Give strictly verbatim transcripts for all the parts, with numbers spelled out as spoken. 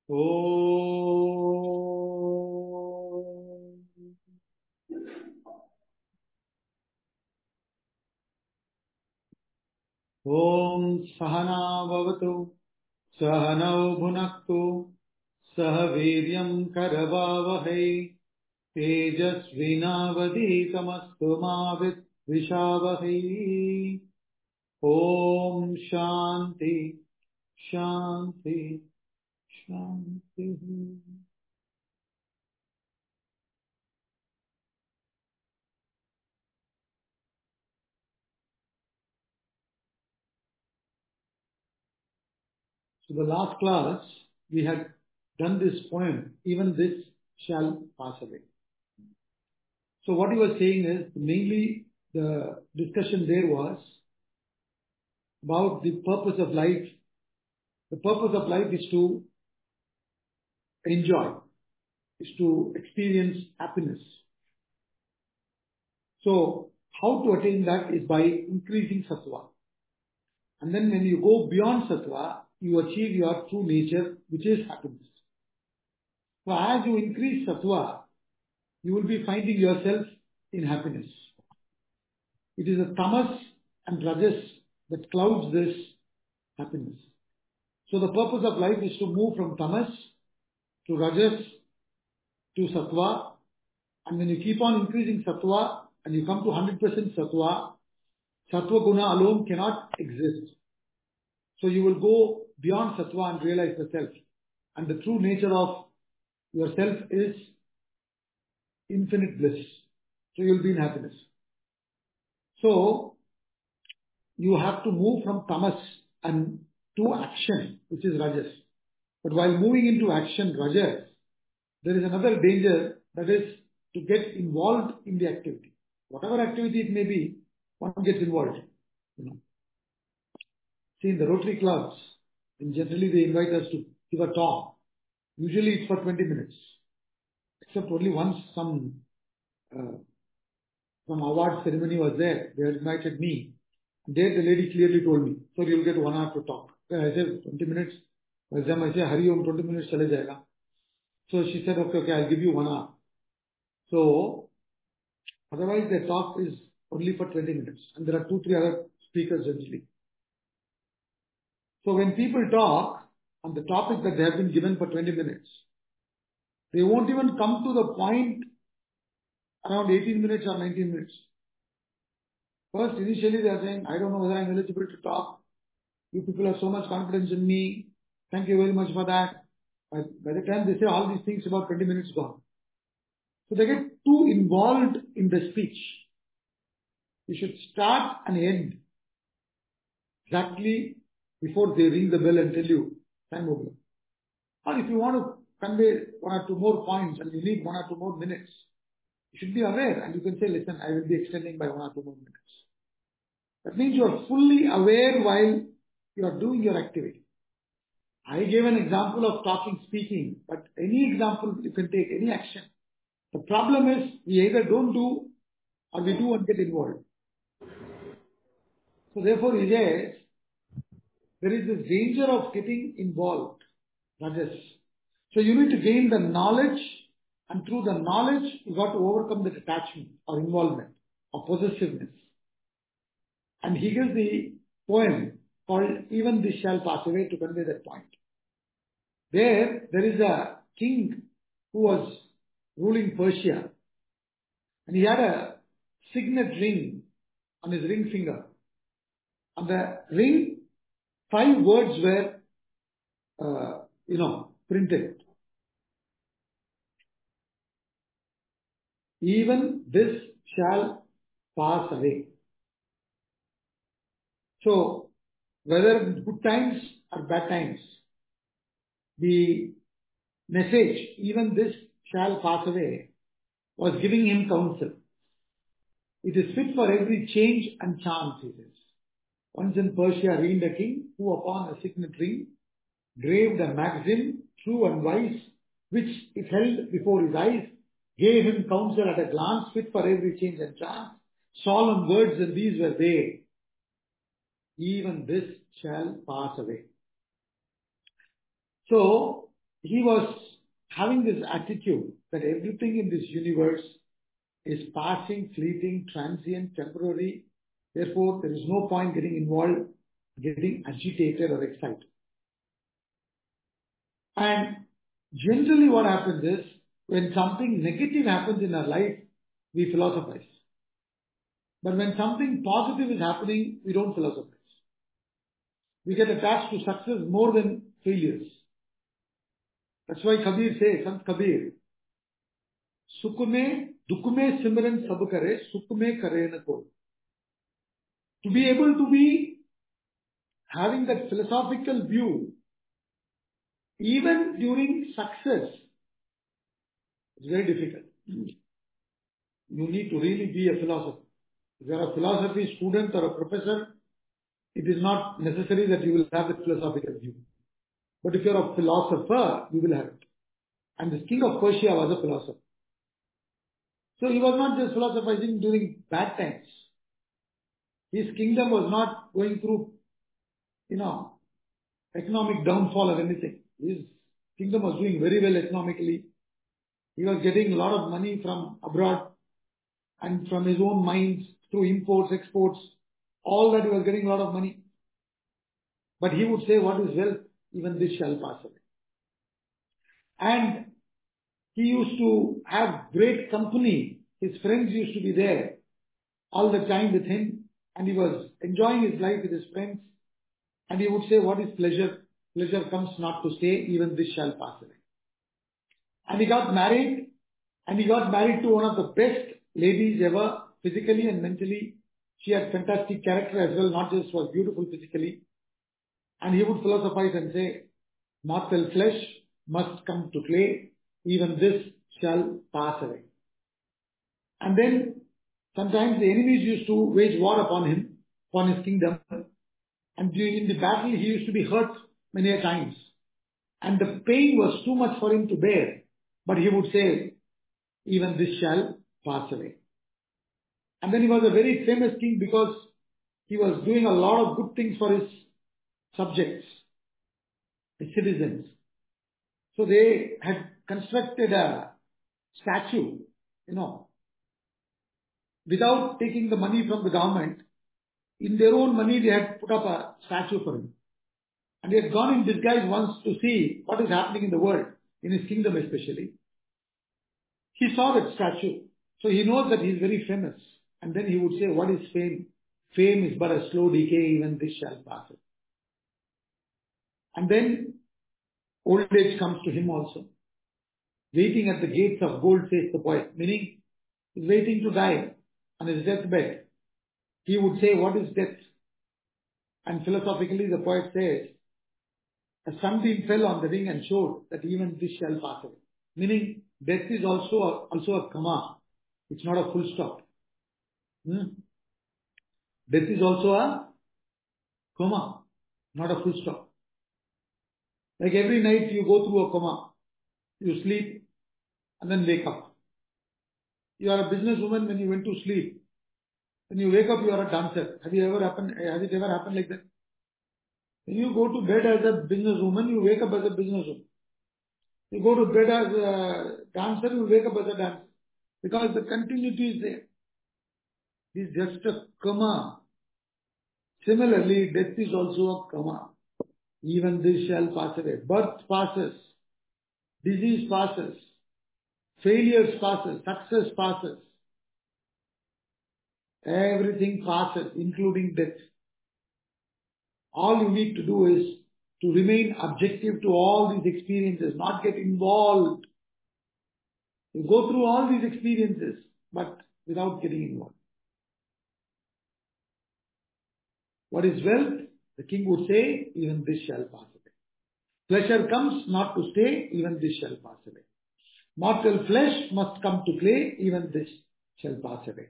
Om Sahana Bhavatu Sahanau Bhunaktu Sahaviryam Karavavahai Tejasvinavaditamastu ma Vishavahai. Om Shanti Shanti Shanti. So the last class, we had done this poem, even this shall pass away. So what he was saying is, mainly the discussion there was about the purpose of life. The purpose of life is to enjoy, is to experience happiness. So how to attain that is by increasing sattva. And then when you go beyond sattva, you achieve your true nature, which is happiness. So as you increase sattva, you will be finding yourself in happiness. It is a tamas and rajas that clouds this happiness. So the purpose of life is to move from tamas to rajas to sattva, and when you keep on increasing sattva and you come to one hundred percent sattva, sattva guna alone cannot exist. So you will go beyond sattva and realize the self. And the true nature of yourself is infinite bliss. So you will be in happiness. So you have to move from tamas and to action, which is rajas. But while moving into action, rajas, there is another danger, that is to get involved in the activity. Whatever activity it may be, one gets involved. You know. See, in the Rotary clubs, and generally they invite us to give a talk. Usually it's for twenty minutes. Except only once some uh, some award ceremony was there. They had invited me. There the lady clearly told me, so you'll get one hour to talk. I said, twenty minutes. For example, I say, Hari Om, twenty minutes chale jayega. So she said, okay, okay, I'll give you one hour. So, otherwise the talk is only for twenty minutes. And there are two, three other speakers generally. So when people talk on the topic that they have been given for twenty minutes, they won't even come to the point around eighteen minutes or nineteen minutes. First, initially they are saying, I don't know whether I am eligible to talk. You people have so much confidence in me. Thank you very much for that. But by the time they say all these things, about twenty minutes gone. So they get too involved in the speech. You should start and end exactly before they ring the bell and tell you, time over. Or if you want to convey one or two more points and you need one or two more minutes, you should be aware and you can say, listen, I will be extending by one or two more minutes. That means you are fully aware while you are doing your activity. I gave an example of talking, speaking, but any example you can take, any action. The problem is we either don't do or we do and get involved. So therefore, yes, there is this danger of getting involved. Rajas. So you need to gain the knowledge, and through the knowledge, you got to overcome the detachment or involvement or possessiveness. And he gives the poem called Even This Shall Pass Away to convey that point. There, there is a king who was ruling Persia, and he had a signet ring on his ring finger. On the ring, five words were, uh, you know, printed. Even this shall pass away. So, whether good times or bad times, the message, even this shall pass away, was giving him counsel. It is fit for every change and chance, he says. Once in Persia reigned a king who upon a signet ring graved a maxim, true and wise, which if held before his eyes, gave him counsel at a glance, fit for every change and chance. Solemn words, and these were they. Even this shall pass away. So, he was having this attitude that everything in this universe is passing, fleeting, transient, temporary. Therefore, there is no point getting involved, getting agitated or excited. And generally what happens is, when something negative happens in our life, we philosophize. But when something positive is happening, we don't philosophize. We get attached to success more than failures. That's why Kabir says, Sant Kabir, Sukh mein, dukh mein simran sab kare, sukh mein kare na ko. To be able to be having that philosophical view, even during success, it's very difficult. You need to really be a philosopher. If you are a philosophy student or a professor, it is not necessary that you will have a philosophical view. But if you are a philosopher, you will have it. And the king of Persia was a philosopher. So he was not just philosophizing during bad times. His kingdom was not going through, you know, economic downfall or anything. His kingdom was doing very well economically. He was getting a lot of money from abroad and from his own mines through imports, exports. All that he was getting a lot of money. But he would say, what is wealth? Even this shall pass away. And he used to have great company. His friends used to be there all the time with him. And he was enjoying his life with his friends. And he would say, what is pleasure? Pleasure comes not to stay, even this shall pass away. And he got married. And he got married to one of the best ladies ever, physically and mentally. She had fantastic character as well, not just was beautiful physically. And he would philosophize and say, mortal flesh must come to clay, even this shall pass away. And then sometimes the enemies used to wage war upon him, upon his kingdom. And during the battle he used to be hurt many a times. And the pain was too much for him to bear. But he would say, even this shall pass away. And then he was a very famous king because he was doing a lot of good things for his subjects, his citizens. So they had constructed a statue, you know, without taking the money from the government. In their own money they had put up a statue for him. And he had gone in disguise once to see what is happening in the world, in his kingdom especially. He saw that statue. So he knows that he is very famous. And then he would say, what is fame? Fame is but a slow decay, even this shall pass it. And then old age comes to him also. Waiting at the gates of gold, says the poet. Meaning, he's waiting to die on his deathbed. He would say, what is death? And philosophically the poet says, a sunbeam fell on the ring and showed that even this shall pass away. Meaning, death is also a, also a comma. It's not a full stop. Hmm? Death is also a comma, not a full stop. Like every night you go through a coma. You sleep and then wake up. You are a businesswoman when you went to sleep. When you wake up, you are a dancer. Have you ever happened? Has it ever happened like that? When you go to bed as a businesswoman, you wake up as a businesswoman. You go to bed as a dancer, you wake up as a dancer. Because the continuity is there. It is just a comma. Similarly, death is also a comma. Even this shall pass away. Birth passes. Disease passes. Failures passes. Success passes. Everything passes, including death. All you need to do is to remain objective to all these experiences, not get involved. You go through all these experiences, but without getting involved. What is wealth? The king would say, even this shall pass away. Pleasure comes not to stay, even this shall pass away. Mortal flesh must come to clay, even this shall pass away.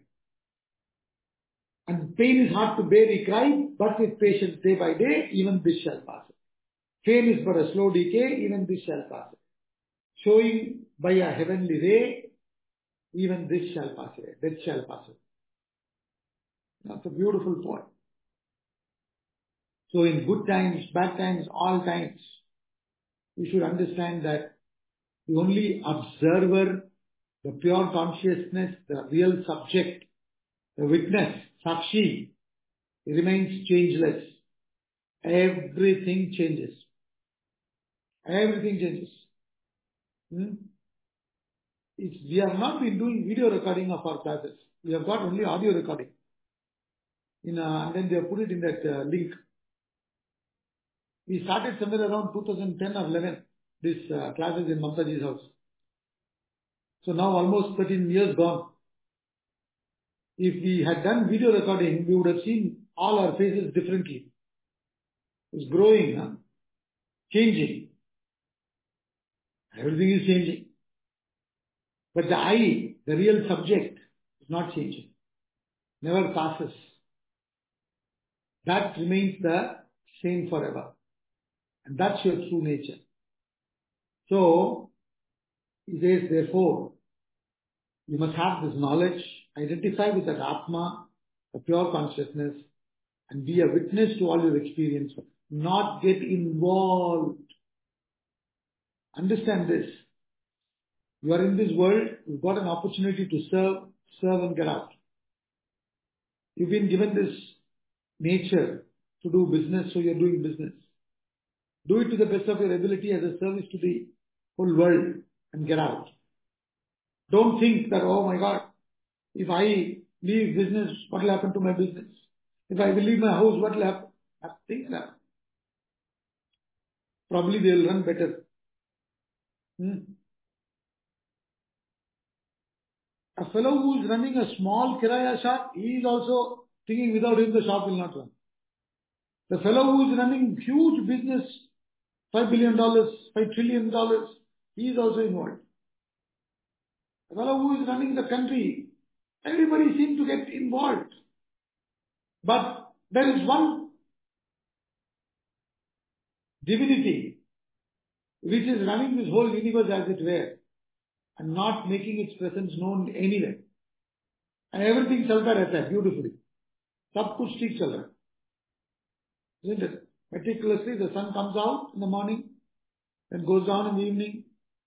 And pain is hard to bear, he cried, but with patience day by day, even this shall pass away. Fame is but a slow decay, even this shall pass away. Showing by a heavenly ray, even this shall pass away. Death shall pass away. That's a beautiful point. So in good times, bad times, all times, we should understand that the only observer, the pure consciousness, the real subject, the witness, Sakshi, remains changeless. Everything changes. Everything changes. Hmm? It's, we have not been doing video recording of our classes. We have got only audio recording. In, uh, and then they have put it in that uh, link. We started somewhere around two thousand ten or eleven, these uh, classes in Mamtaji's house. So now almost thirteen years gone. If we had done video recording, we would have seen all our faces differently. It's growing, huh? Changing. Everything is changing. But the I, the real subject, is not changing. Never passes. That remains the same forever. And that's your true nature. So, he says, therefore, you must have this knowledge, identify with that Atma, the pure consciousness, and be a witness to all your experience. Not get involved. Understand this. You are in this world, you've got an opportunity to serve, serve and get out. You've been given this nature to do business, so you're doing business. Do it to the best of your ability as a service to the whole world and get out. Don't think that, oh my God, if I leave business, what will happen to my business? If I will leave my house, what will happen? Nothing will happen. Probably they will run better. Hmm? A fellow who is running a small kiraya shop, he is also thinking without him the shop will not run. The fellow who is running huge business, five billion dollars, five trillion dollars, he is also involved. The fellow who is running the country, everybody seems to get involved. But there is one divinity which is running this whole universe as it were and not making its presence known anywhere. And everything chalta rehta hai beautifully. Sab kuch theek chal raha hai. Isn't it? Meticulously, the sun comes out in the morning, then goes down in the evening.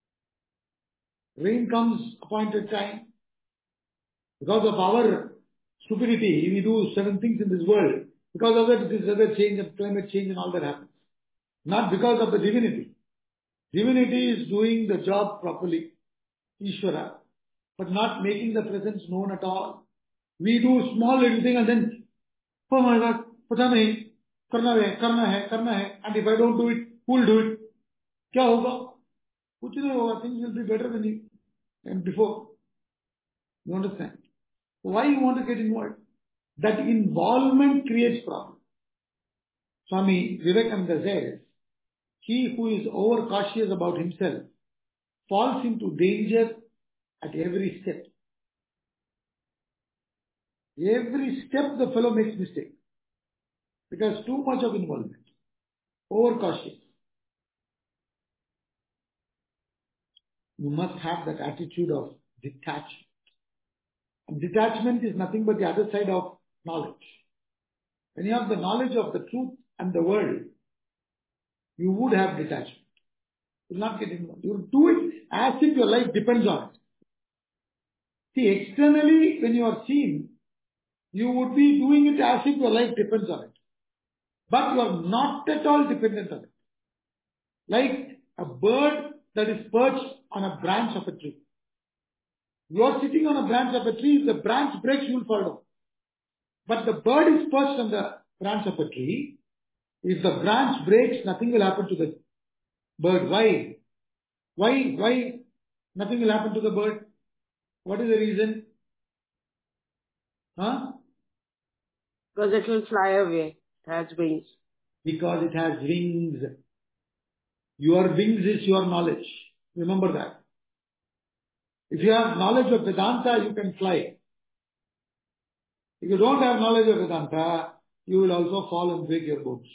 Rain comes appointed time. Because of our stupidity, we do seven things in this world. Because of that, this weather change and climate change and all that happens. Not because of the divinity. Divinity is doing the job properly, Ishvara, but not making the presence known at all. We do small little thing and then, oh my God, pata nahi, karna hai, karna hai, karna hai, and if I don't do it, who will do it? Kya hoga? Kuch nahi hoga, things will be better than you and before. You understand? Why you want to get involved? That involvement creates problem. Swami Vivekananda says, he who is overcautious about himself falls into danger at every step. Every step the fellow makes mistake. Because too much of involvement. Overcautious. You must have that attitude of detachment. And detachment is nothing but the other side of knowledge. When you have the knowledge of the truth and the world, you would have detachment. You will not get involved. You will do it as if your life depends on it. See, externally, when you are seen, you would be doing it as if your life depends on it. But you are not at all dependent on it. Like a bird that is perched on a branch of a tree. You are sitting on a branch of a tree, if the branch breaks, you will fall down. But the bird is perched on the branch of a tree. If the branch breaks, nothing will happen to the bird. Why? Why? Why nothing will happen to the bird? What is the reason? Huh? Because it will fly away. It has wings. Because it has wings. Your wings is your knowledge. Remember that. If you have knowledge of Vedanta, you can fly. If you don't have knowledge of Vedanta, you will also fall and break your bones.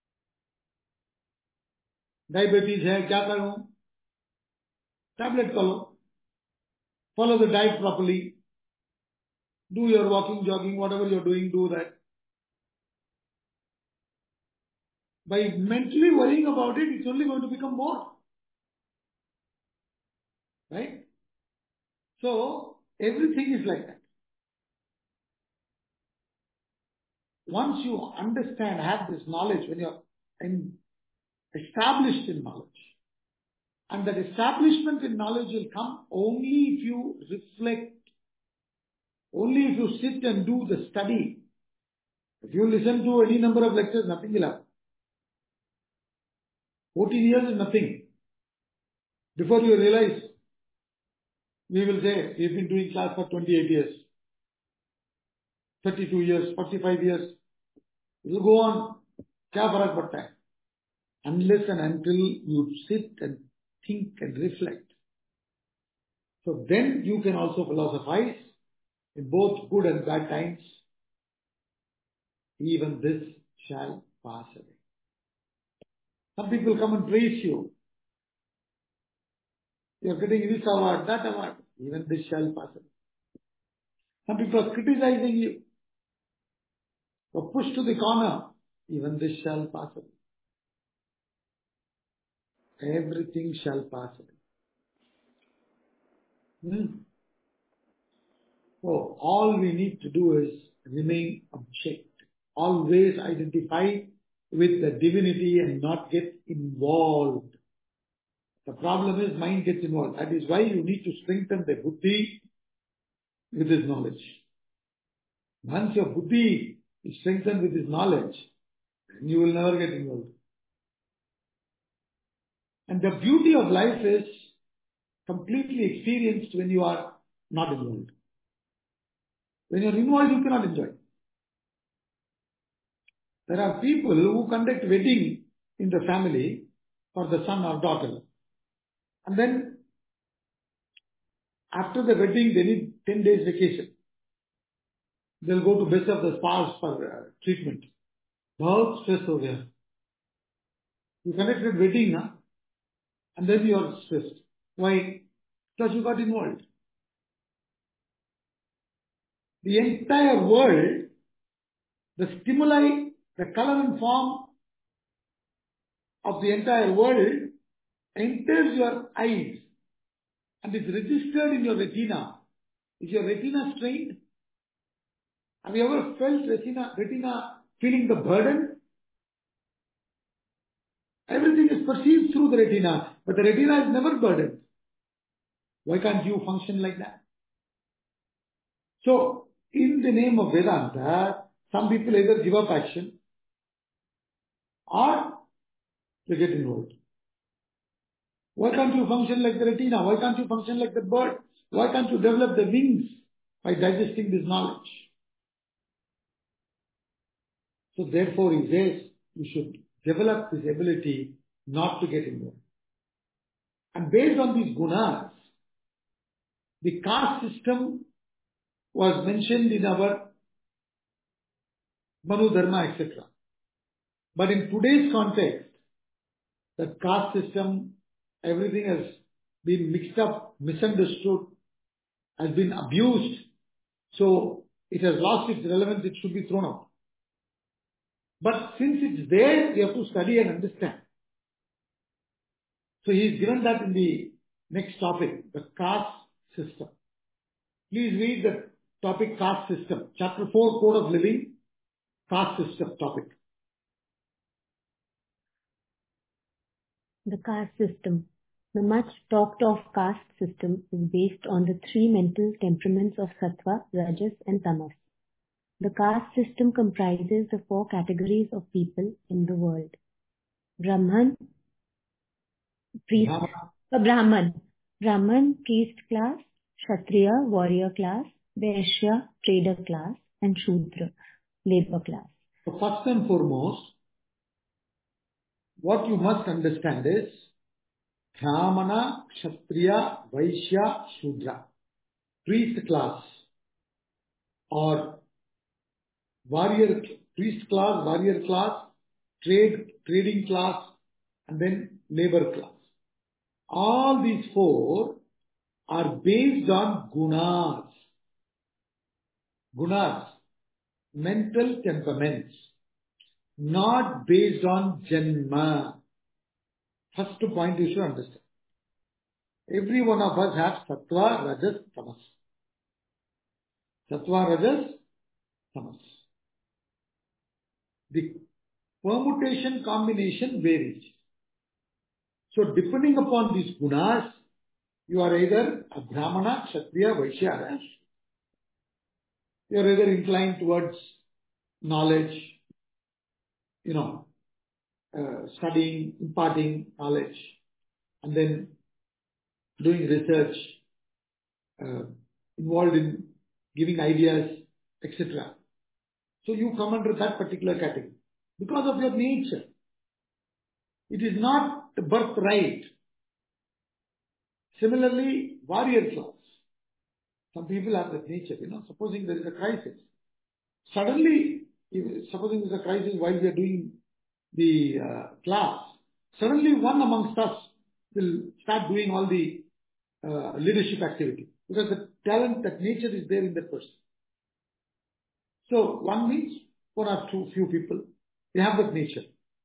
Diabetes hai, kya karu? Tablet kalo. Follow the diet properly. Do your walking, jogging, whatever you're doing, do that. By mentally worrying about it, it's only going to become more. Right? So, everything is like that. Once you understand, have this knowledge, when you're in, established in knowledge, and that establishment in knowledge will come only if you reflect, only if you sit and do the study. If you listen to any number of lectures, nothing will happen. fourteen years is nothing. Before you realize, we will say, we've been doing class for twenty-eight years, thirty-two years, forty-five years. It will go on. Kya farak padta hai? Unless and until you sit and think and reflect. So then you can also philosophize in both good and bad times. Even this shall pass away. Some people come and praise you. You are getting this award, that award. Even this shall pass away. Some people are criticizing you. Or pushed to the corner. Even this shall pass away. Everything shall pass away. Hmm. So all we need to do is remain object. Always identify with the divinity and not get involved. The problem is mind gets involved. That is why you need to strengthen the buddhi with his knowledge. Once your buddhi is strengthened with his knowledge, you will never get involved. And the beauty of life is completely experienced when you are not involved. When you are involved, you cannot enjoy. There are people who conduct wedding in the family for the son or daughter. And then after the wedding, they need ten days vacation. They'll go to best of the spas for uh, treatment. बहुत stress हो गया. You conducted wedding, na? And then you are stressed. Why? Because you got involved. The entire world, the stimuli, the color and form of the entire world enters your eyes and is registered in your retina. Is your retina strained? Have you ever felt retina, retina feeling the burden? Everything is perceived through the retina, but the retina is never burdened. Why can't you function like that? So, in the name of Vedanta, some people either give up action or they get involved. Why can't you function like the retina? Why can't you function like the bird? Why can't you develop the wings by digesting this knowledge? So therefore he says, you should develop this ability not to get involved. And based on these gunas, the caste system was mentioned in our Manu Dharma, et cetera. But in today's context, the caste system, everything has been mixed up, misunderstood, has been abused. So it has lost its relevance, it should be thrown out. But since it's there, we have to study and understand. So he is given that in the next topic, the caste system. Please read the topic caste system. Chapter four, Code of Living, caste system topic. The caste system. The much talked of caste system is based on the three mental temperaments of Sattva, Rajas and Tamas. The caste system comprises the four categories of people in the world. Brahman, priest, uh, Brahman, Brahman, priest class, Kshatriya, warrior class, Vaishya, trader class, and Shudra, labor class. So first and foremost, what you must understand is Brahmana, Kshatriya, Vaishya, Shudra. Priest class or warrior, priest class, warrior class, trade, trading class, and then labor class. All these four are based on gunas. Gunas, mental temperaments, not based on janma. First point you should understand. Every one of us has Sattva, Rajas, Tamas. Sattva, Rajas, Tamas. The permutation combination varies. So depending upon these gunas, you are either a Brahmana, Kshatriya, Vaishya. You are either inclined towards knowledge, you know, uh, studying, imparting knowledge, and then doing research, uh, involved in giving ideas, et cetera. So you come under that particular category because of your nature. It is not the birthright. Similarly, warrior class. Some people have that nature, you know, supposing there is a crisis. Suddenly, supposing there is a crisis while we are doing the uh, class, suddenly one amongst us will start doing all the uh, leadership activity because the talent, that nature is there in that person. So one means one or two few people, they have that nature.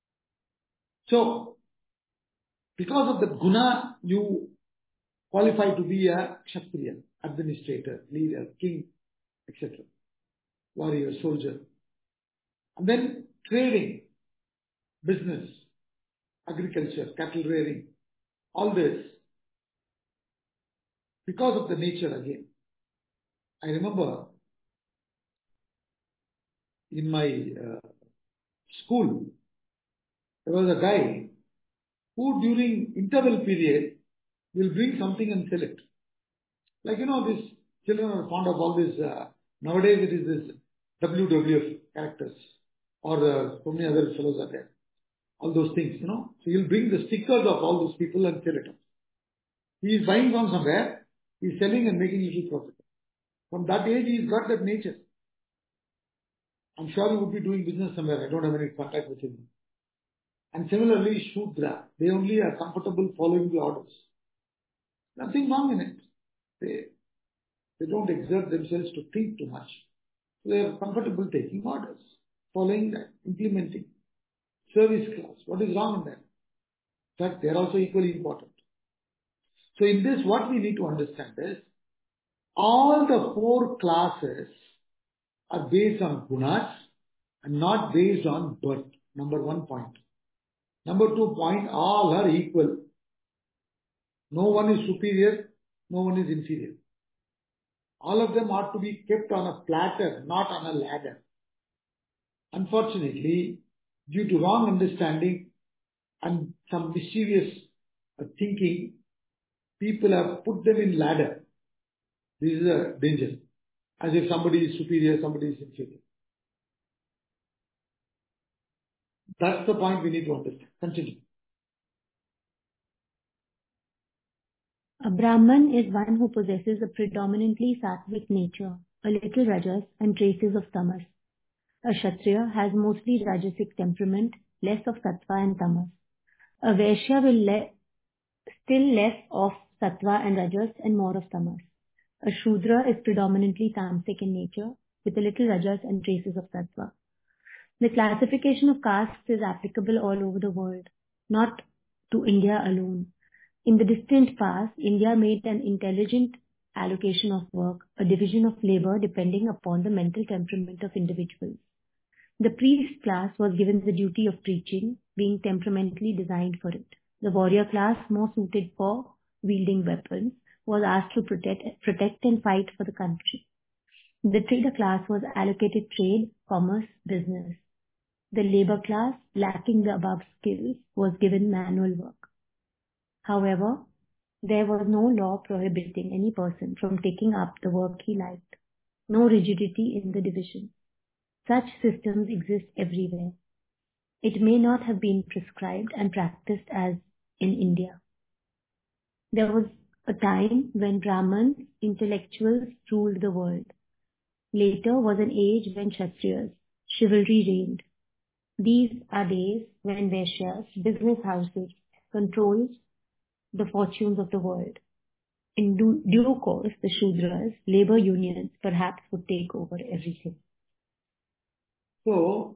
So because of the guna, you qualify to be a kshatriya, administrator, leader, king, et cetera. Warrior, soldier. And then trading, business, agriculture, cattle rearing, all this. Because of the nature again. I remember in my uh, school, there was a guy who during interval period will bring something and sell it. Like, you know, these children are fond of all this, uh, nowadays it is this W W F characters or uh, so many other fellows are there. All those things, you know. So he'll bring the stickers of all those people and sell it. He is buying from somewhere, he is selling and making little profit. From that age, he's got that nature. I'm sure he would be doing business somewhere. I don't have any contact with him. And similarly, Shudra, they only are comfortable following the orders. Nothing wrong in it. They, they don't exert themselves to think too much. So they are comfortable taking orders, following that, implementing. Service class, what is wrong in that? In fact, they are also equally important. So in this, what we need to understand is, all the four classes are based on gunas and not based on birth. Number one point. Number two point, all are equal. No one is superior, no one is inferior. All of them ought to be kept on a platter, not on a ladder. Unfortunately, due to wrong understanding and some mischievous thinking, people have put them in ladder. This is a danger. As if somebody is superior, somebody is inferior. That's the point we need to understand. Continue. A Brahman is one who possesses a predominantly sattvic nature, a little rajas and traces of tamas. A Kshatriya has mostly rajasic temperament, less of sattva and tamas. A Vaishya will le- still less of sattva and rajas and more of tamas. A Shudra is predominantly tamasic in nature, with a little rajas and traces of sattva. The classification of castes is applicable all over the world, not to India alone. In the distant past, India made an intelligent allocation of work, a division of labor depending upon the mental temperament of individuals. The priest class was given the duty of preaching, being temperamentally designed for it. The warrior class, more suited for wielding weapons, was asked to protect, protect and fight for the country. The trader class was allocated trade, commerce, business. The labor class, lacking the above skills, was given manual work. However, there was no law prohibiting any person from taking up the work he liked. No rigidity in the division. Such systems exist everywhere. It may not have been prescribed and practiced as in India. There was a time when Brahmins, intellectuals, ruled the world. Later was an age when Kshatriyas, chivalry reigned. These are days when Vaishyas, business houses, controlled the fortunes of the world. In due, due course, the Shudras, labor unions, perhaps would take over everything. So,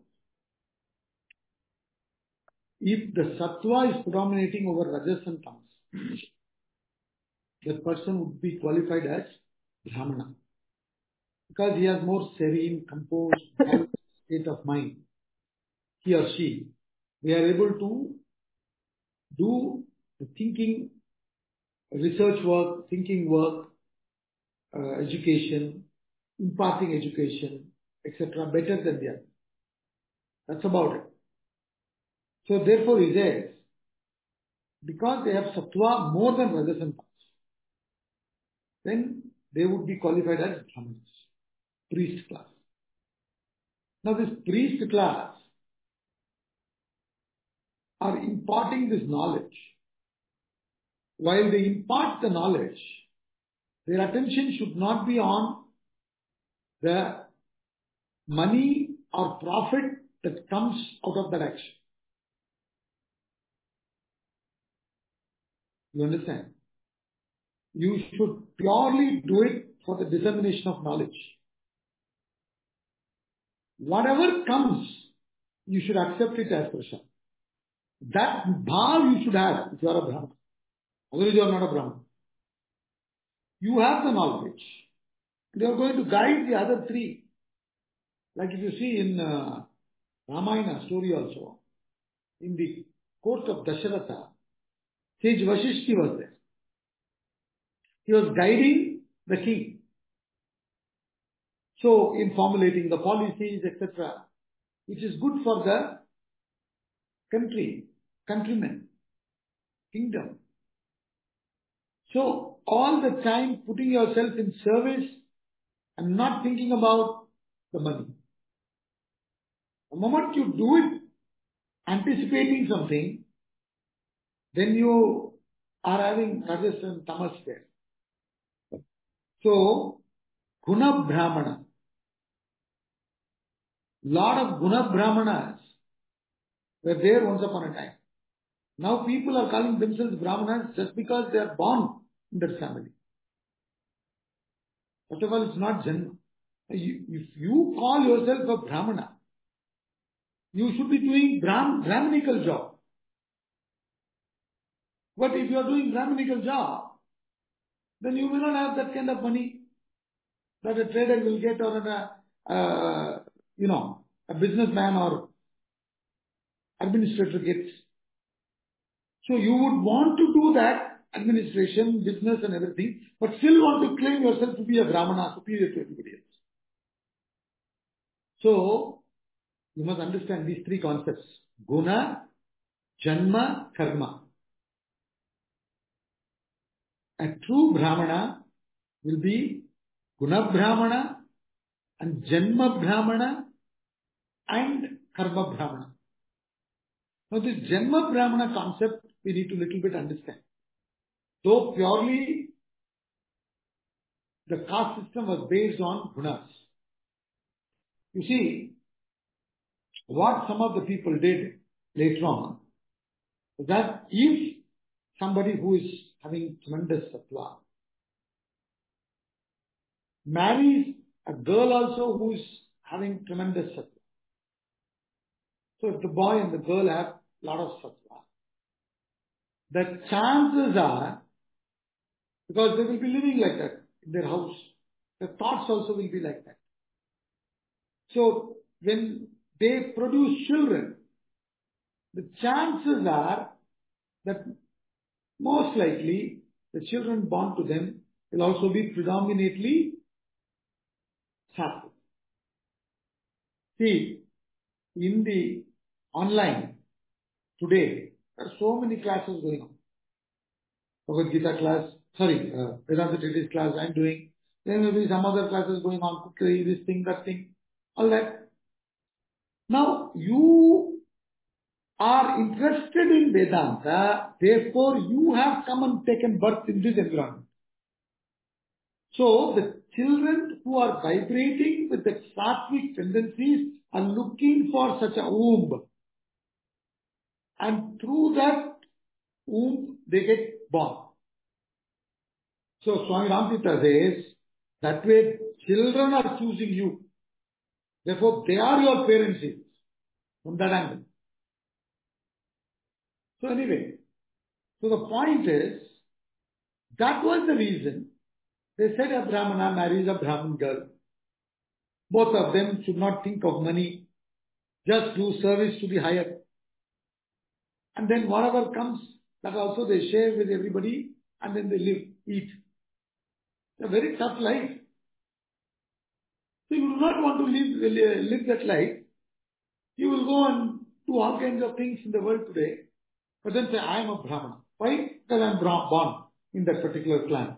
if the sattva is predominating over rajas and tamas, that person would be qualified as Brahmana. Because he has more serene, composed, state of mind. He or she, they are able to do the thinking, research work, thinking work, uh, education, imparting education, et cetera better than the other. That's about it. So therefore he says, because they have sattva more than rajas and tamas, then they would be qualified as brahmanas, priest class. Now this priest class are imparting this knowledge. While they impart the knowledge, their attention should not be on the money or profit that comes out of that action. You understand? You should purely do it for the dissemination of knowledge. Whatever comes, you should accept it as prasad. That bhav you should have if you are a Brahman. Otherwise you are not a Brahman. You have the knowledge. They are going to guide the other three. Like if you see in uh, Ramayana story also, in the court of Dasharatha, sage Vashishti was there. He was guiding the king. So in formulating the policies, et cetera, which is good for the country, countrymen, kingdom. So all the time putting yourself in service and not thinking about the money. The moment you do it anticipating something, then you are having rajas and tamas there. So, Guna Brahmana. Lot of Guna Brahmanas were there once upon a time. Now people are calling themselves Brahmanas just because they are born in that family. First of all, it's not Janma. If you call yourself a Brahmana, you should be doing Brahm, Brahminical job. But if you are doing Brahminical job, then you will not have that kind of money that a trader will get or a, uh, you know, a businessman or administrator gets. So you would want to do that administration, business and everything, but still want to claim yourself to be a Brahmana, superior to everybody else. So, you must understand these three concepts. Guna, Janma, Karma. A true Brahmana will be Guna Brahmana and Janma Brahmana and Karma Brahmana. Now this Janma Brahmana concept we need to little bit understand. Though purely the caste system was based on gunas. You see, what some of the people did later on, that if somebody who is having tremendous sattva marries a girl also who is having tremendous sattva. So if the boy and the girl have a lot of sattva, the chances are, because they will be living like that in their house, the thoughts also will be like that. So when they produce children, the chances are that most likely the children born to them will also be predominantly sattvic. See, in the online today, there are so many classes going on. Bhagavad Gita class, sorry, uh, Vedanta Treatise class I am doing. Then there will be some other classes going on, cookery, this thing, that thing, all that. Now, you are interested in Vedanta, therefore you have come and taken birth in this environment. So, the children who are vibrating with the sattvic tendencies are looking for such a womb. And through that womb, they get born. So, Swami Ramtita says, that way children are choosing you. Therefore, they are your parents from that angle. So anyway, so the point is, That was the reason they said a Brahmana marries a Brahmin girl. Both of them should not think of money, just do service to the higher. And then whatever comes, that also they share with everybody, and then they live, eat. It's a very tough life. So you do not want to live, live that life. You will go and do all kinds of things in the world today, but then say, I am a Brahmana. Why? Because I am born in that particular clan.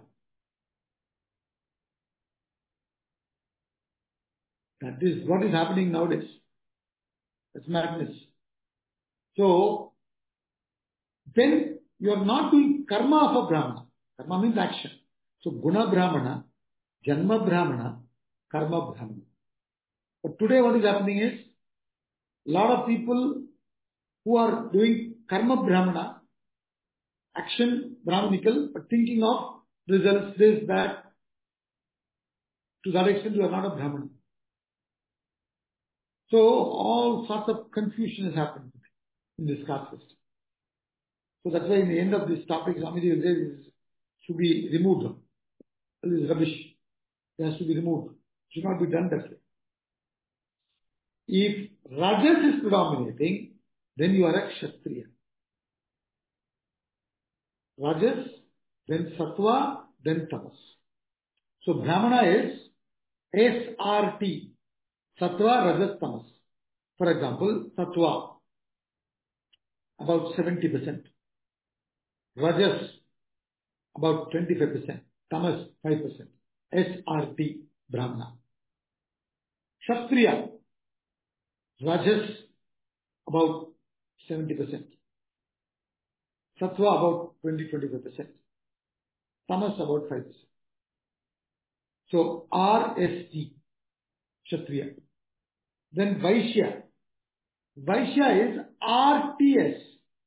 That is what is happening nowadays. That's madness. So, then you are not doing karma of a Brahmana. Karma means action. So, Guna Brahmana, Janma Brahmana, Karma Brahmana. But today what is happening is, a lot of people who are doing Karma Brahmana, action Brahmanical, but thinking of results, this, that. To that extent, you are not a Brahmana. So, all sorts of confusion has happened in this caste system. So, that's why in the end of this topic, Swamiji will say this should be removed. This is rubbish. It has to be removed. It should not be done that way. If Rajas is predominating, then you are a Kshatriya. Rajas, then Sattva, then Tamas. So, Brahmana is S R T. Sattva, Rajas, Tamas. For example, Sattva, about seventy percent. Rajas, about twenty-five percent. Tamas, five percent. S R T, Brahmana. Kshatriya, Rajas, about seventy percent. Sattva, about twenty to twenty-five percent. Tamas, about five percent. So, R S T, Kshatriya. Then Vaishya. Vaishya is R T S.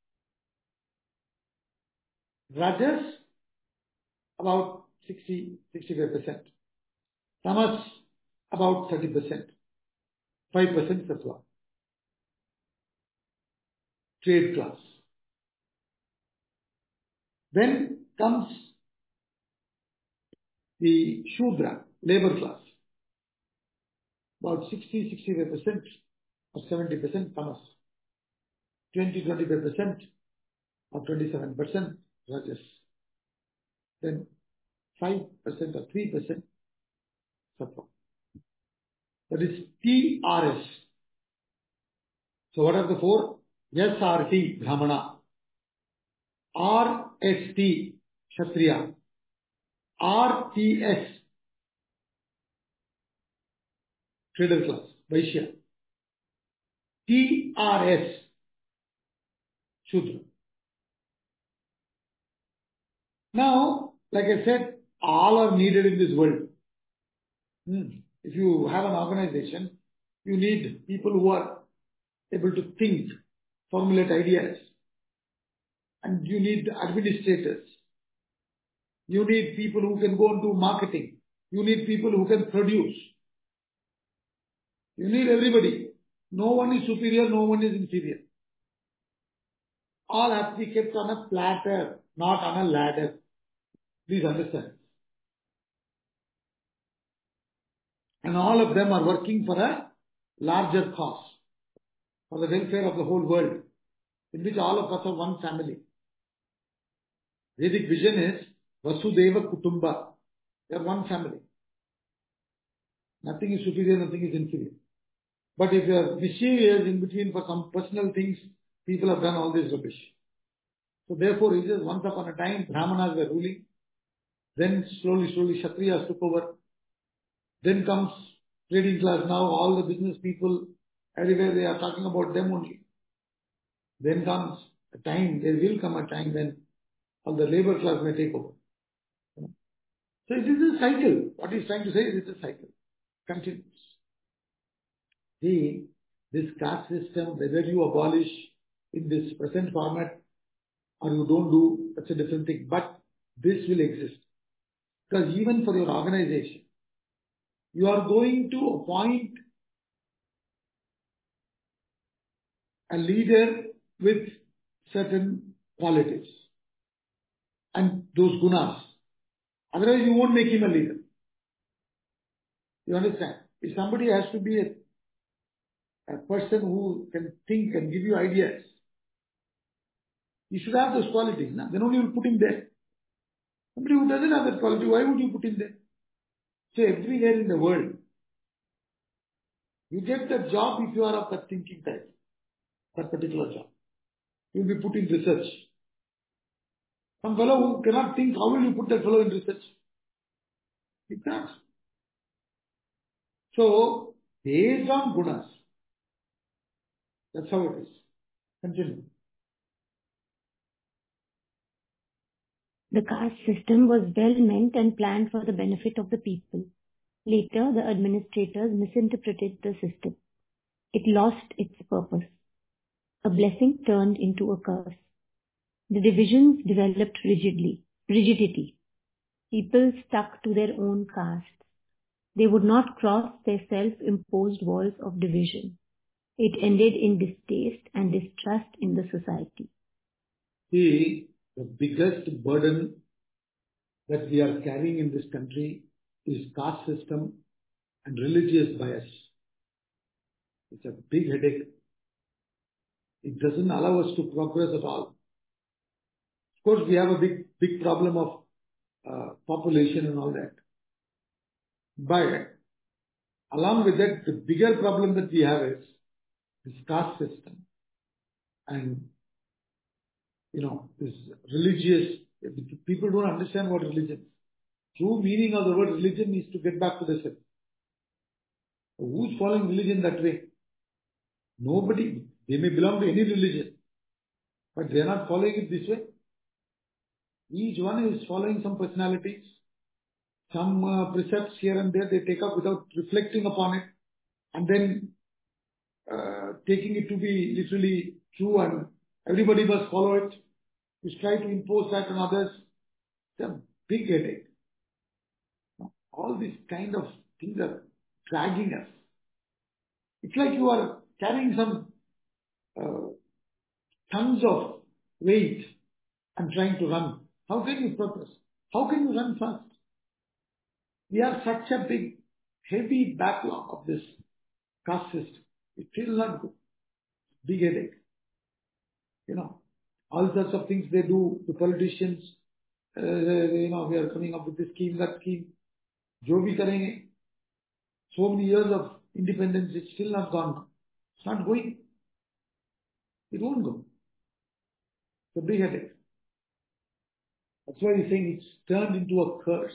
Rajas, about sixty to sixty-five percent. Tamas, about thirty percent. five percent Sattva. Trade class. Then comes the Shudra, labor class. About sixty to sixty-five percent or seventy percent Tamas. twenty to twenty-five percent or twenty-seven percent Rajas. Then five percent or three percent Sattva. That is T R S. So what are the four? S R T, Brahmana. R S T, Kshatriya. R T S, trader class, Vaishya. T R S, Shudra. Now, like I said, all are needed in this world. Hmm. If you have an organization, you need people who are able to think, formulate ideas. And you need administrators. You need people who can go and do marketing. You need people who can produce. You need everybody. No one is superior, no one is inferior. All have to be kept on a platter, not on a ladder. Please understand. And all of them are working for a larger cause, for the welfare of the whole world, in which all of us are one family. Vedic vision is Vasudeva Kutumba. They are one family. Nothing is superior, nothing is inferior. But if you are mischievous in between for some personal things, people have done all this rubbish. So therefore, it is once upon a time, Brahmanas were ruling. Then slowly, slowly, Kshatriyas took over. Then comes trading class. Now all the business people, everywhere they are talking about them only. Then comes a time, there will come a time when all the labor class may take over. So it is a cycle. What he is trying to say is it's a cycle. Continues. See, this caste system, whether you abolish in this present format or you don't do, that's a different thing. But this will exist. Because even for your organization, you are going to appoint a leader with certain qualities and those gunas. Otherwise, you won't make him a leader. You understand? If somebody has to be a, a person who can think and give you ideas, you should have those qualities. No? Then only you will put him there. Somebody who doesn't have that quality, why would you put him there? So everywhere in the world, you get that job if you are of that thinking type, that particular job. You will be put in research. Some fellow who cannot think, how will you put that fellow in research? You can't. So, based on gunas, that's how it is. Continue. The caste system was well meant and planned for the benefit of the people. Later, the administrators misinterpreted the system. It lost its purpose. A blessing turned into a curse. The divisions developed rigidly, rigidity. People stuck to their own castes. They would not cross their self-imposed walls of division. It ended in distaste and distrust in the society. See, the biggest burden that we are carrying in this country is caste system and religious bias. It's a big headache. It doesn't allow us to progress at all. Of course, we have a big, big problem of uh, population and all that. But along with that, the bigger problem that we have is this caste system and, you know, this religious, people don't understand what religion is. True meaning of the word religion is to get back to the self. Who's following religion that way? Nobody. They may belong to any religion, but they are not following it this way. Each one is following some personalities, some uh, precepts here and there they take up without reflecting upon it, and then uh, taking it to be literally true and everybody must follow it. We try to impose that on others. It's a big headache. All these kind of things are dragging us. It's like you are carrying some uh, tons of weight and trying to run. How can you progress? How can you run fast? We have such a big, heavy backlog of this caste system. It will not go. Big headache. You know, all sorts of things they do, the politicians, uh, you know, we are coming up with this scheme, that scheme. Jo bhi karenge. So many years of independence, it's still not gone. It's not going. It won't go. It's a big headache. That's why he's saying it's turned into a curse.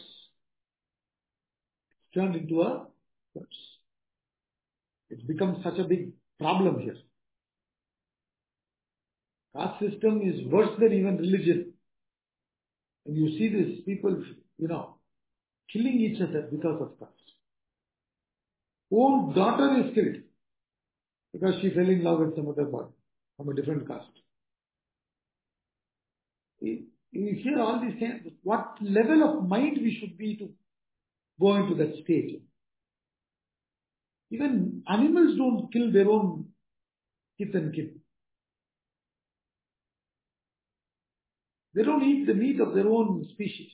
It's turned into a curse. It's become such a big problem here. Caste system is worse than even religion. And you see this, people, you know, killing each other because of caste. Own daughter is killed because she fell in love with some other boy from a different caste. You hear all these things. What level of mind we should be to go into that stage? Even animals don't kill their own kith and kin. They don't eat the meat of their own species.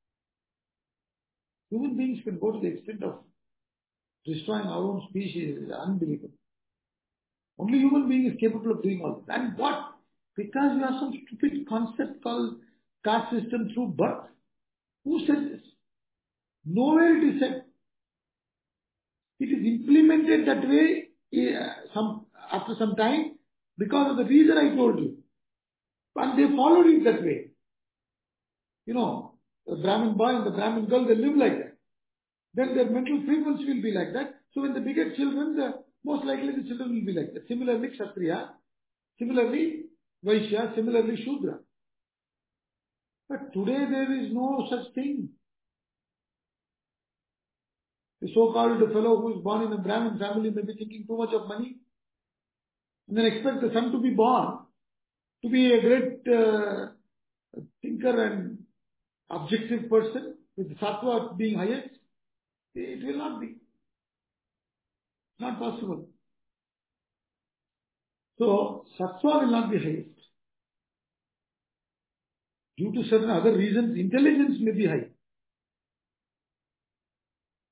Human beings can go to the extent of destroying our own species. It's unbelievable. Only human being is capable of doing all that. And what? Because you have some stupid concept called caste system through birth. Who said this? Nowhere it is said. It is implemented that way uh, some, after some time because of the reason I told you. And they followed it that way. You know, the Brahmin boy and the Brahmin girl, they live like that. Then their mental frequency will be like that. So when they beget children, the, most likely the children will be like that. Similarly, Kshatriya, similarly, Vaishya, similarly, Shudra. But today there is no such thing. The so-called fellow who is born in a Brahmin family may be thinking too much of money and then expect the son to be born to be a great uh, thinker and objective person with sattva being highest. It will not be. It's not possible. So, sattva will not be highest. Due to certain other reasons, intelligence may be high.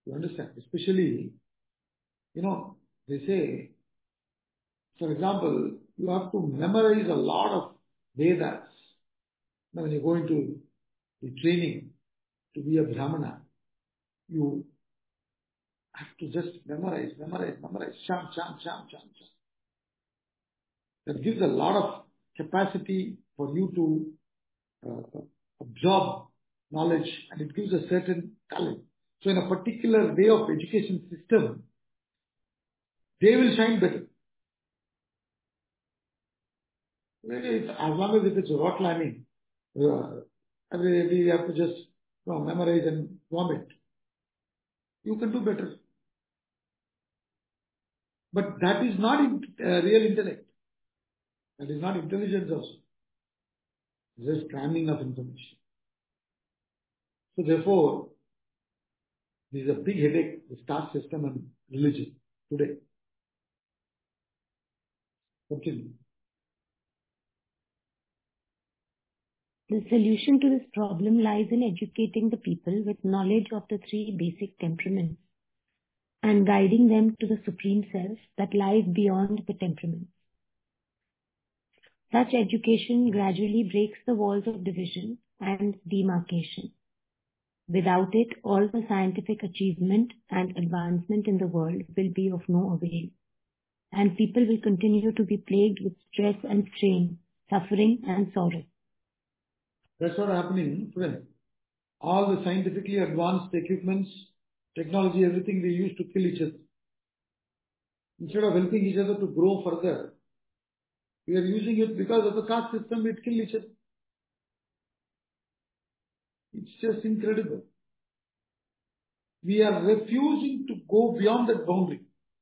You understand? Especially, you know, they say, for example, you have to memorize a lot of Vedas. Now, when you go into the training to be a Brahmana, you have to just memorize, memorize, memorize, sham, sham, sham, sham, sham. That gives a lot of capacity for you to uh, absorb knowledge, and it gives a certain talent. So in a particular way of education system, they will shine better. It's, as long as if it's rote learning, uh, every day you have to just you know, memorize and vomit, you can do better. But that is not in, uh, real intellect. That is not intelligence also. It's just cramming of information. So therefore, there is a big headache, the caste system and religion today. Continue. The solution to this problem lies in educating the people with knowledge of the three basic temperaments and guiding them to the Supreme Self that lies beyond the temperaments. Such education gradually breaks the walls of division and demarcation. Without it, all the scientific achievement and advancement in the world will be of no avail, and people will continue to be plagued with stress and strain, suffering and sorrow. That's what happening today. All the scientifically advanced equipments, technology, everything they use to kill each other. Instead of helping each other to grow further, we are using it because of the caste system, it kill each other. It's just incredible. We are refusing to go beyond that boundary.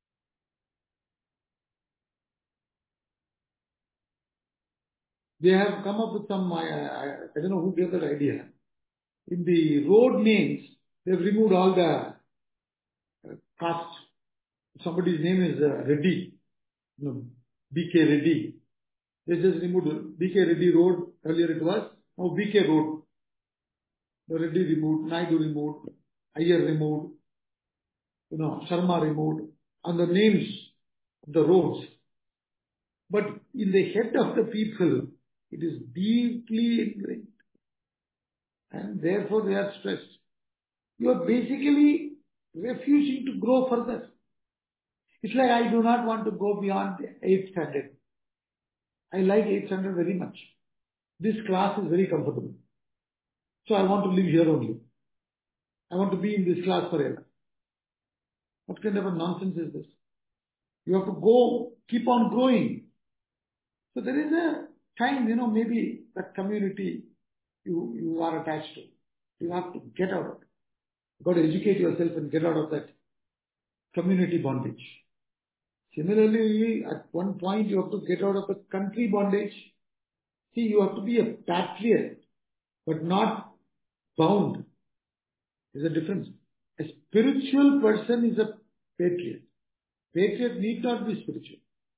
They have come up with some, I, I, I don't know who gave that idea. In the road names, they've removed all the uh, caste. Somebody's name is uh, Reddy, you know, B K Reddy. They just removed B K Reddy Road. Earlier it was, now B K Road. The Reddy removed, Naidu removed, Iyer removed, you know, Sharma removed, and the names of the roads. But in the head of the people, it is deeply ingrained. And therefore they are stressed. You are basically refusing to grow further. It's like I do not want to go beyond eighth standard. I like eighth standard very much. This class is very comfortable. So I want to live here only. I want to be in this class forever. What kind of a nonsense is this? You have to go, keep on growing. So there is a time, you know, maybe that community you, you are attached to. You have to get out of it. You've got to educate yourself and get out of that community bondage. Similarly, at one point you have to get out of the country bondage. See, you have to be a patriot, but not bound. There's a difference. A spiritual person is a patriot. Patriot need not be spiritual.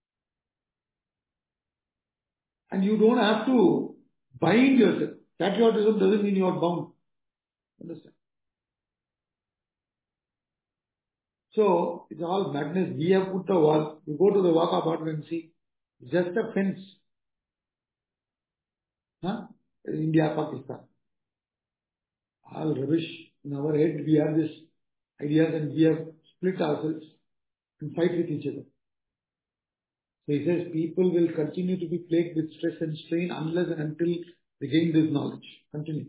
And you don't have to bind yourself. Patriotism doesn't mean you are bound. Understand? So, it's all madness. We have put the wall. You go to the Waqf apartment and see. It's just a fence. Huh? India, Pakistan. All rubbish. In our head, we have this ideas and we have split ourselves and fight with each other. So he says people will continue to be plagued with stress and strain unless and until they gain this knowledge. Continue.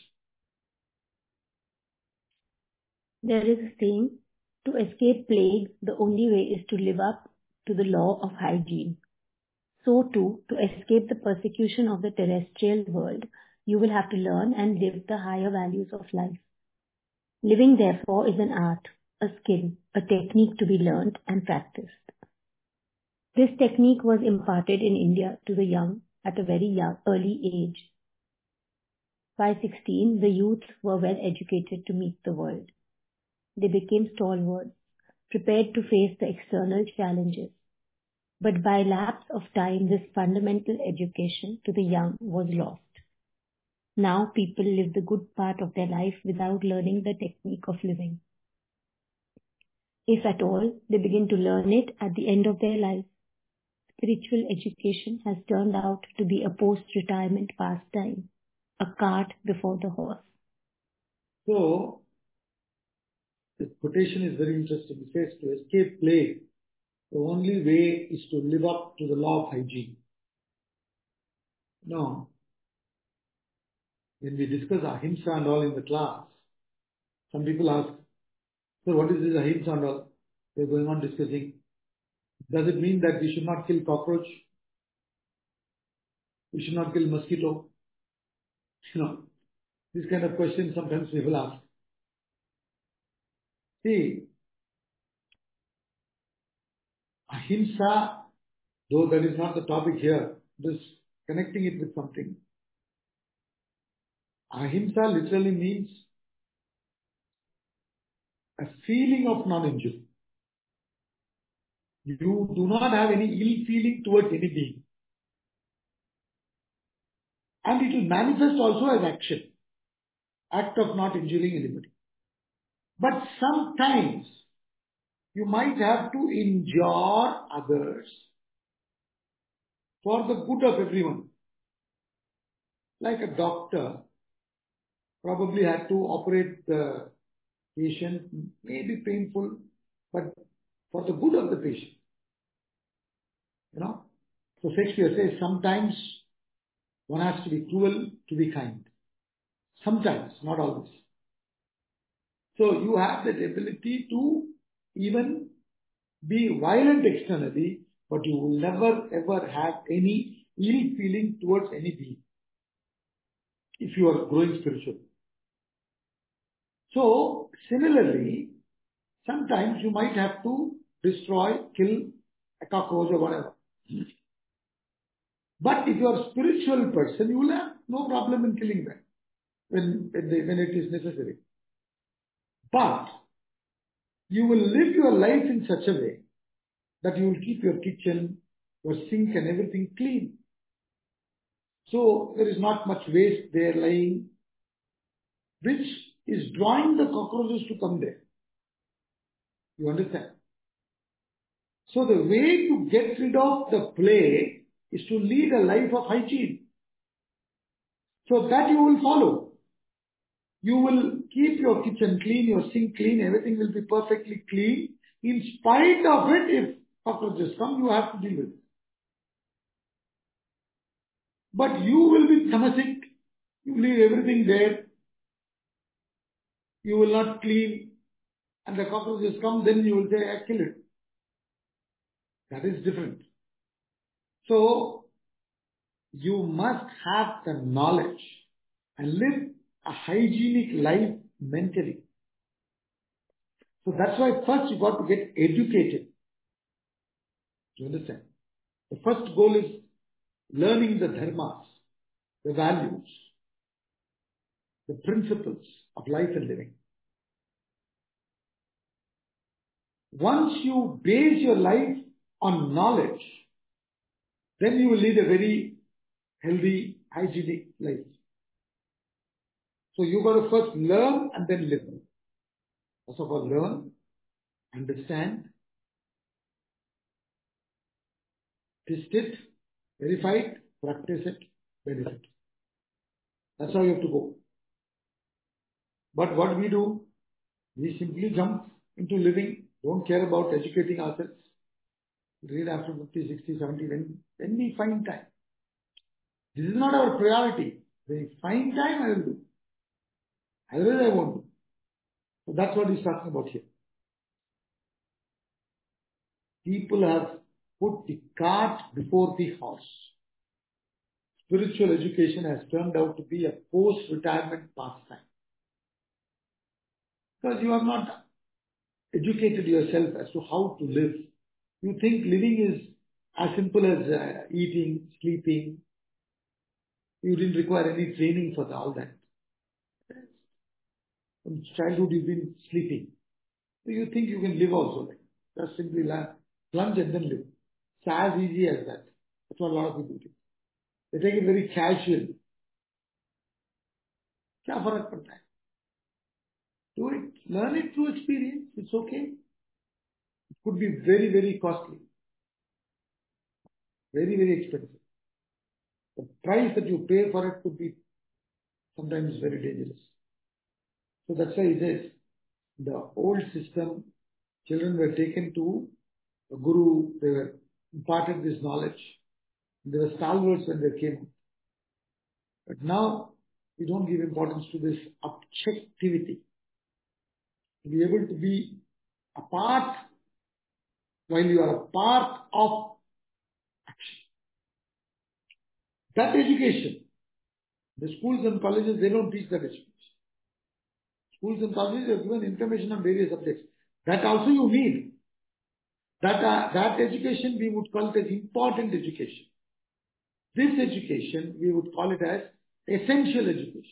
There is a saying, to escape plague, the only way is to live up to the law of hygiene. So too, to escape the persecution of the terrestrial world, you will have to learn and live the higher values of life. Living, therefore, is an art, a skill, a technique to be learnt and practiced. This technique was imparted in India to the young at a very young, early age. By sixteen, the youth were well educated to meet the world. They became stalwarts, prepared to face the external challenges. But by lapse of time, this fundamental education to the young was lost. Now people live the good part of their life without learning the technique of living. if at all, they begin to learn it at the end of their lives. Spiritual education has turned out to be a post-retirement pastime, a cart before the horse. So, the quotation is very interesting. It says, to escape plague, the only way is to live up to the law of hygiene. Now, when we discuss ahimsa and all in the class, some people ask, so what is this ahimsa and all? We're going on discussing. Does it mean that we should not kill cockroach? We should not kill mosquito? You know, this kind of questions sometimes people ask. See, ahimsa, though that is not the topic here, just connecting it with something. Ahimsa literally means a feeling of non-injury. You do not have any ill feeling towards any being. And it will manifest also as action. Act of not injuring anybody. But sometimes you might have to injure others for the good of everyone. Like a doctor probably had to operate the patient, maybe painful, but for the good of the patient. You know? So Shakespeare says sometimes one has to be cruel to be kind. Sometimes, not always. So you have that ability to even be violent externally, but you will never ever have any ill feeling towards any being if you are growing spiritually. So similarly, sometimes you might have to destroy, kill a cockroach or whatever. But if you are a spiritual person, you will have no problem in killing them when, when, they, when it is necessary. But you will live your life in such a way that you will keep your kitchen, your sink and everything clean. So there is not much waste there lying, which is drawing the cockroaches to come there. You understand? So the way to get rid of the plague is to lead a life of hygiene. So that you will follow. You will keep your kitchen clean, your sink clean, everything will be perfectly clean. In spite of it, if cockroaches come, you have to deal with it. But you will be tamasic. You leave everything there. You will not clean. And the cockroaches come, then you will say, I kill it. That is different. So, you must have the knowledge and live a hygienic life mentally. So that's why first you got to get educated. Do you understand? The first goal is learning the dharmas, the values, the principles of life and living. Once you base your life on knowledge, then you will lead a very healthy, hygienic life. So you got to first learn and then live. First of all, learn, understand, test it, verify it, practice it, benefit. That's how you have to go. But what we do, we simply jump into living, don't care about educating ourselves. Read after fifty, sixty, seventy, when, when we find time. This is not our priority. When we find time, I will do. Otherwise, I won't do. So that's what he's talking about here. People have put the cart before the horse. Spiritual education has turned out to be a post-retirement pastime. Because you have not educated yourself as to how to live. You think living is as simple as uh, eating, sleeping. You didn't require any training for all that. From childhood you've been sleeping. So you think you can live also like that. Just simply plunge and then live. It's as easy as that. That's what a lot of people do. They take it very casually. क्या फर्क पड़ता है? Do it. Learn it through experience. It's okay. could be very, very costly. Very, very expensive. The price that you pay for it could be sometimes very dangerous. So that's why it is the old system, children were taken to a guru, they were imparted this knowledge. They were stalwarts when they came. But now we don't give importance to this objectivity. To be able to be a part while you are a part of action. That education, the schools and colleges, they don't teach that education. Schools and colleges are given information on various subjects. That also you need. That, uh, that education we would call it as important education. This education we would call it as essential education.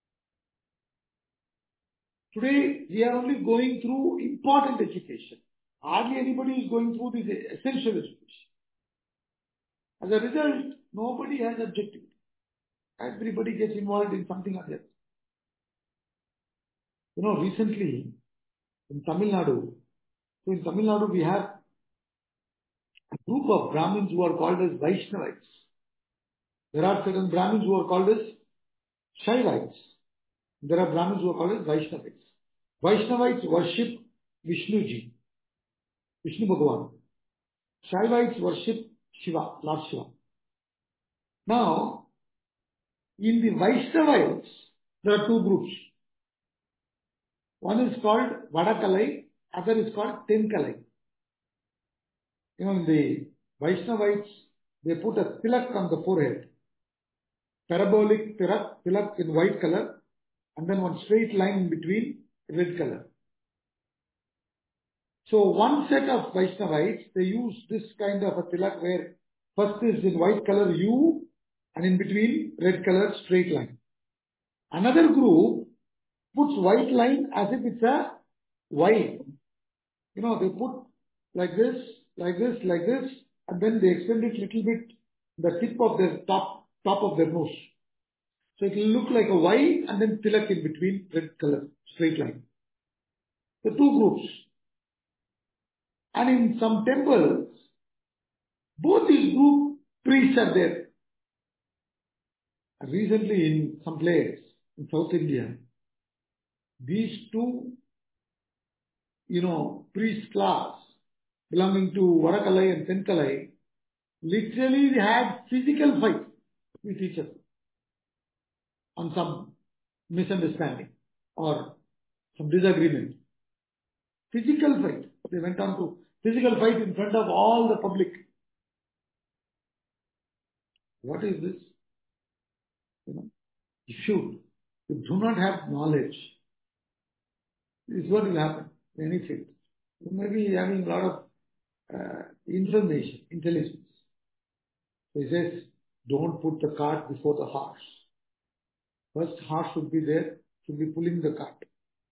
Today we are only going through important education. Hardly anybody is going through this essential education. As a result, nobody has objectivity. Everybody gets involved in something or the other. You know, recently in Tamil Nadu, so in Tamil Nadu we have a group of Brahmins who are called as Vaishnavites. There are certain Brahmins who are called as Shaivites. There are Brahmins who are called as Vaishnavites. Vaishnavites worship Vishnuji, Vishnu Bhagavan. Shaivites worship Shiva, Lord Shiva. Now, in the Vaishnavites, there are two groups. One is called Vadakalai, other is called Tenkalai. You know, in the Vaishnavites, they put a tilak on the forehead. Parabolic tilak, tilak in white color, and then one straight line in between, red color. So one set of Vaishnavites, they use this kind of a tilak where first is in white color U and in between red color straight line. Another group puts white line as if it's a Y. You know, they put like this, like this, like this, and then they extend it little bit, the tip of their top, top of their nose. So it will look like a Y and then tilak in between, red color, straight line. The two groups. And in some temples, both these group priests are there. And recently in some place in South India, these two, you know, priest class belonging to Vadakalai and Tenkalai literally had physical fight with each other on some misunderstanding or some disagreement. Physical fight. They went on to physical fight in front of all the public. What is this? You know, if you, you do not have knowledge, this is what will happen in any field. You may be having a lot of uh, information, intelligence. So he says, don't put the cart before the horse. First horse should be there, should be pulling the cart.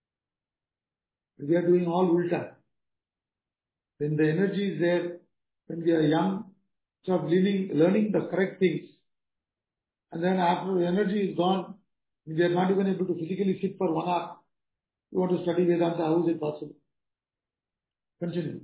We are doing all ulta. When the energy is there, when we are young, start learning, learning the correct things. And then after the energy is gone, we are not even able to physically sit for one hour. You want to study Vedanta, how is it possible? Continue.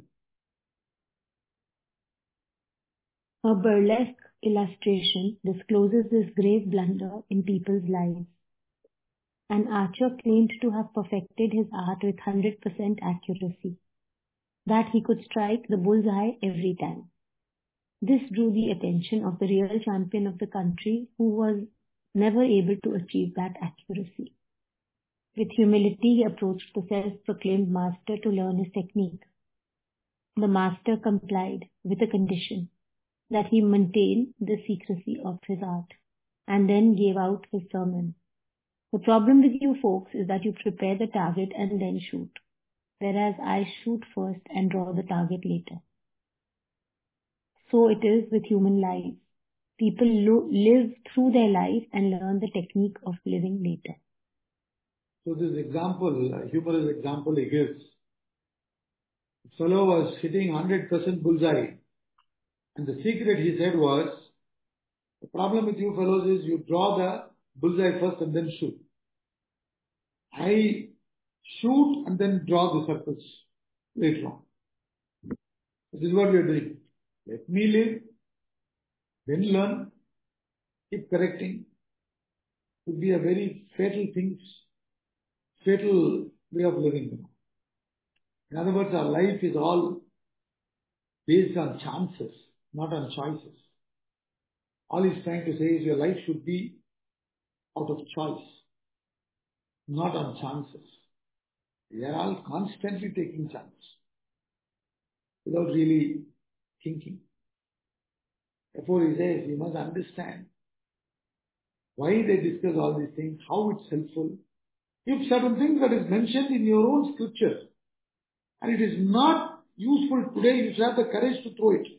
A burlesque illustration discloses this grave blunder in people's lives. An archer claimed to have perfected his art with one hundred percent accuracy, that he could strike the bullseye every time. This drew the attention of the real champion of the country, who was never able to achieve that accuracy. With humility, he approached the self-proclaimed master to learn his technique. The master complied with a condition that he maintain the secrecy of his art, and then gave out his sermon. The problem with you folks is that you prepare the target and then shoot, whereas I shoot first and draw the target later. So it is with human lives. People lo- live through their life and learn the technique of living later. So this example, a humorous example he gives. The fellow was hitting one hundred percent bullseye. And the secret, he said, was, the problem with you fellows is you draw the bullseye first and then shoot. I shoot and then draw the circles later on. This is what we are doing. Let me live, then learn, keep correcting. It would be a very fatal thing, fatal way of living. In other words, our life is all based on chances, not on choices. All he's trying to say is your life should be out of choice, not on chances. We are all constantly taking chances without really thinking. Therefore, he says you must understand why they discuss all these things, how it's helpful. If certain things that is mentioned in your own scripture and it is not useful today, you should have the courage to throw it.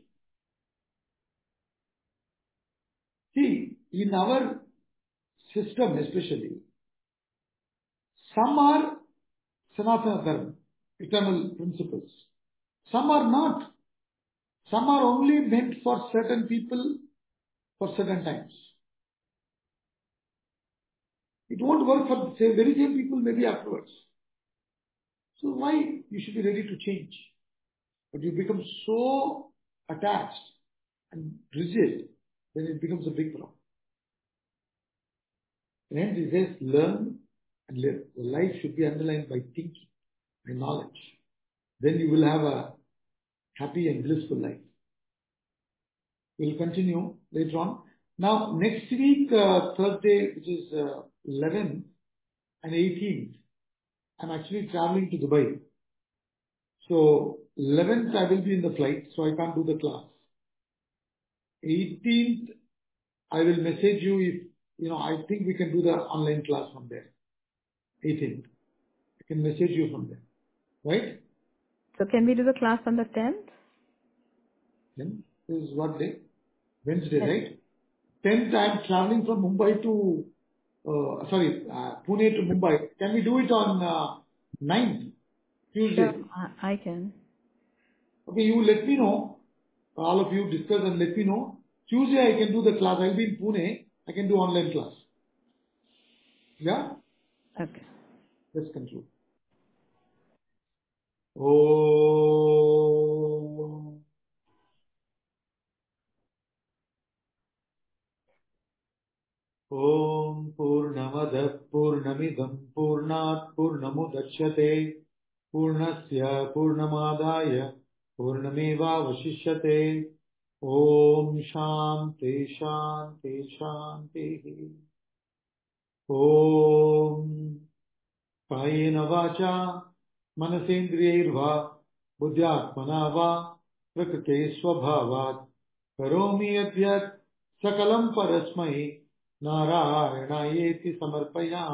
See, in our system especially, some are Sanatana Dharma, eternal principles. Some are not. Some are only meant for certain people for certain times. It won't work for the same, very same people maybe afterwards. So why you should be ready to change? But you become so attached and rigid, then it becomes a big problem. And hence he says, learn and live. The life should be underlined by thinking, by knowledge. Then you will have a happy and blissful life. We'll continue later on. Now, next week, uh, Thursday, which is uh, eleventh and eighteenth, I'm actually traveling to Dubai. So, eleventh, I will be in the flight, so I can't do the class. eighteenth, I will message you if, you know, I think we can do the online class from there. eighteenth. I can message you from there. Right? So can we do the class on the tenth? Then, this is what day? Wednesday, yes. Right? tenth, I am traveling from Mumbai to, uh, sorry, uh, Pune to Mumbai. Can we do it on uh, ninth, Tuesday? Sure, I, I can. Okay, you let me know. All of you discuss and let me know. Tuesday I can do the class. I will be in Pune. I can do online class. Yeah? Okay. Let's conclude. Oh. Om Purnamada Purnamidam Purnat Purnamudachyate Purnasya Purnamadaya Purnameva Vashishyate Om Shanti Shanti Shanti Om Kayena Vacha Manasendriyairva Buddhyatmana Va Prakrite Swabhavat Karomi Adyat Sakalam Parasmai Narayana Yeti Samarpayam